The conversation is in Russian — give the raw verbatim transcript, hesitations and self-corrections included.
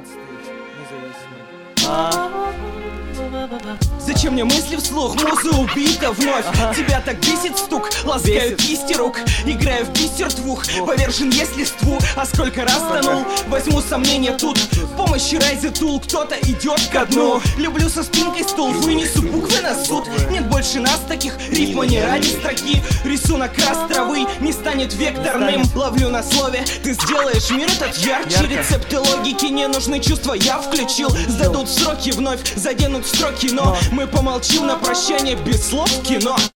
семнадцатый независимый. А... Зачем мне мысли вслух? Муза убита вновь. Ага. Тебя так бесит стук, ласкаю кисти рук. Играю в бисер двух, повержен есть листву. А сколько раз тонул, возьму сомнения тут. В помощи Райзе Тул кто-то идет ко дну. Люблю со спинкой стул, вынесу буквы на суд. Нет больше нас таких, рифма не ради строки. Рисунок раз травы не станет векторным. Ловлю на слове, ты сделаешь мир этот ярче. Рецепты логики не нужны, чувства я включил. Сдадут сроки вновь, заденут строки, но мы помолчим на прощание без слов в кино.